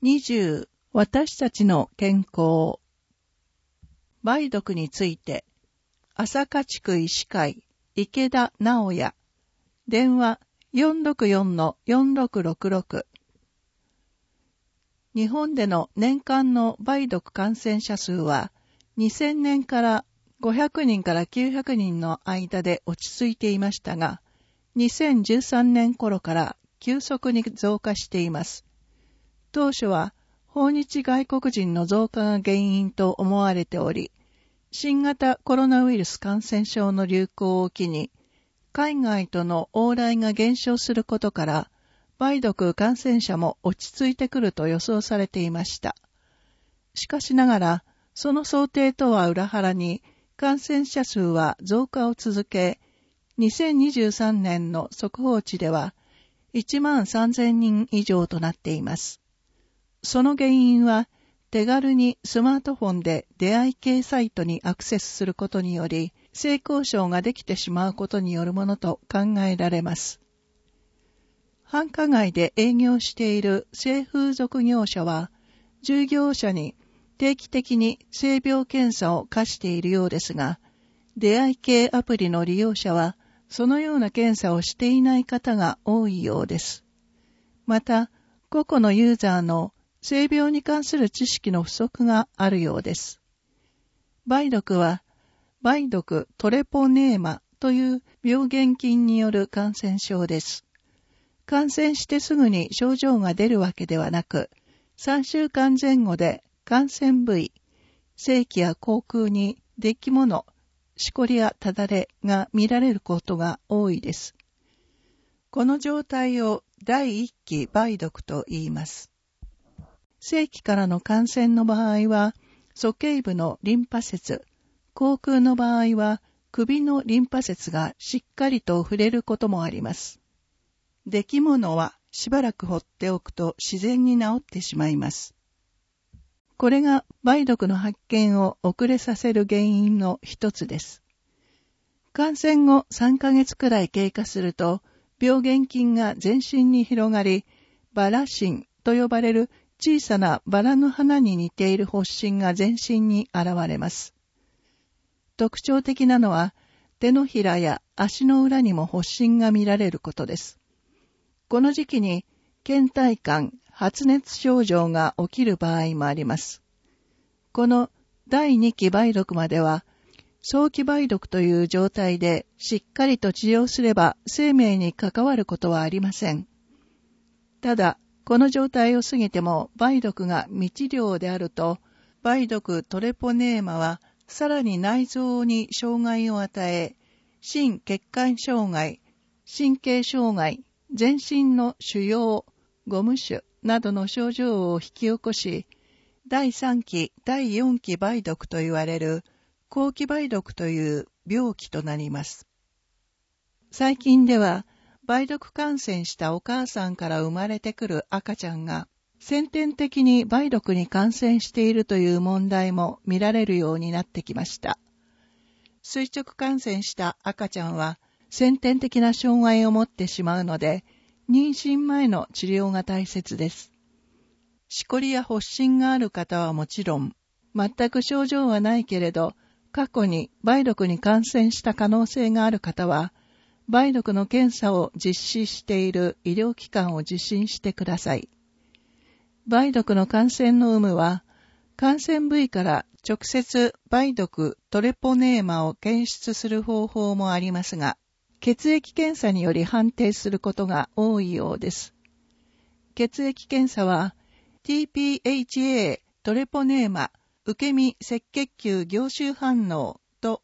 20、私たちの健康。梅毒について、朝霞地区医師会、池田直也。電話 464-4666。日本での年間の梅毒感染者数は、2000年から500人から900人の間で落ち着いていましたが、2013年頃から急速に増加しています。当初は訪日外国人の増加が原因と思われており、新型コロナウイルス感染症の流行を機に、海外との往来が減少することから、梅毒感染者も落ち着いてくると予想されていました。しかしながら、その想定とは裏腹に、感染者数は増加を続け、2023年の速報値では、13,000人以上となっています。その原因は、手軽にスマートフォンで出会い系サイトにアクセスすることにより、性交渉ができてしまうことによるものと考えられます。繁華街で営業している性風俗業者は、従業者に定期的に性病検査を課しているようですが、出会い系アプリの利用者は、そのような検査をしていない方が多いようです。また、個々のユーザーの性病に関する知識の不足があるようです。梅毒は、梅毒トレポネーマという病原菌による感染症です。感染してすぐに症状が出るわけではなく、3週間前後で感染部位、性器や口腔に出来物、しこりやただれが見られることが多いです。この状態を第一期梅毒と言います。性器からの感染の場合は、鼠径部のリンパ節、口腔の場合は首のリンパ節がしっかりと触れることもあります。出来物はしばらく放っておくと自然に治ってしまいます。これが梅毒の発見を遅れさせる原因の一つです。感染後3ヶ月くらい経過すると、病原菌が全身に広がり、バラ疹と呼ばれる小さなバラの花に似ている発疹が全身に現れます。特徴的なのは、手のひらや足の裏にも発疹が見られることです。この時期に、倦怠感、発熱症状が起きる場合もあります。この第2期梅毒までは、早期梅毒という状態でしっかりと治療すれば生命に関わることはありません。ただ、この状態を過ぎても梅毒が未治療であると、梅毒トレポネーマはさらに内臓に障害を与え、心血管障害、神経障害、全身の腫瘍、ゴム腫などの症状を引き起こし、第3期、第4期梅毒と言われる後期梅毒という病気となります。最近では、梅毒感染したお母さんから生まれてくる赤ちゃんが、先天的に梅毒に感染しているという問題も見られるようになってきました。垂直感染した赤ちゃんは、先天的な障害を持ってしまうので、妊娠前の治療が大切です。しこりや発疹がある方はもちろん、全く症状はないけれど、過去に梅毒に感染した可能性がある方は、梅毒の検査を実施している医療機関を受診してください。梅毒の感染の有無は、感染部位から直接梅毒トレポネーマを検出する方法もありますが、血液検査により判定することが多いようです。血液検査は、TPHA トレポネーマ受け身赤血球凝集反応と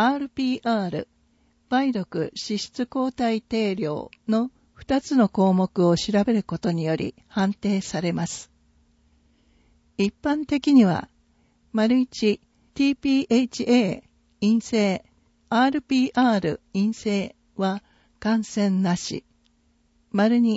RPR 梅毒脂質抗体定量の2つの項目を調べることにより判定されます。一般的には、1 TPHA 陰性、RPR 陰性は感染なし。2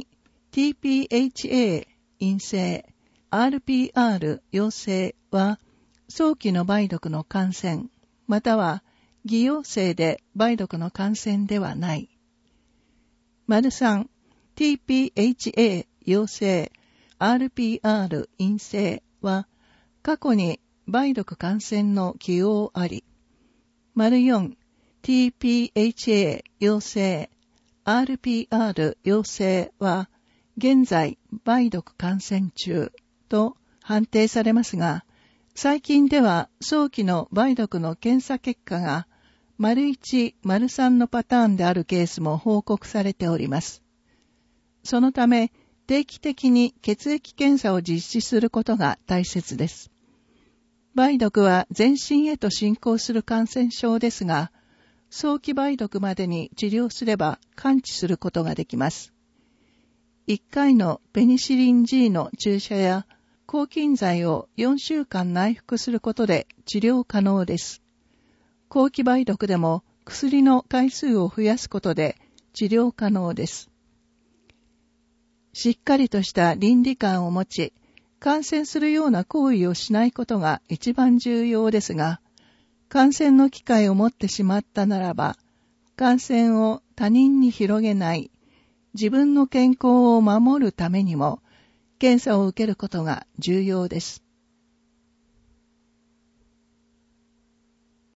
TPHA 陰性、RPR 陽性は早期の梅毒の感染、または偽陽性で梅毒の感染ではない。3 TPHA 陽性、 RPR 陰性は過去に梅毒感染の既往あり、4 TPHA 陽性、RPR 陽性は現在梅毒感染中と判定されますが、最近では早期の梅毒の検査結果が1、3のパターンであるケースも報告されております。そのため定期的に血液検査を実施することが大切です。梅毒は全身へと進行する感染症ですが、早期梅毒までに治療すれば完治することができます。1回のペニシリン G の注射や抗菌剤を4週間内服することで治療可能です。後期梅毒でも薬の回数を増やすことで治療可能です。しっかりとした倫理観を持ち、感染するような行為をしないことが一番重要ですが、感染の機会を持ってしまったならば、感染を他人に広げない、自分の健康を守るためにも、検査を受けることが重要です。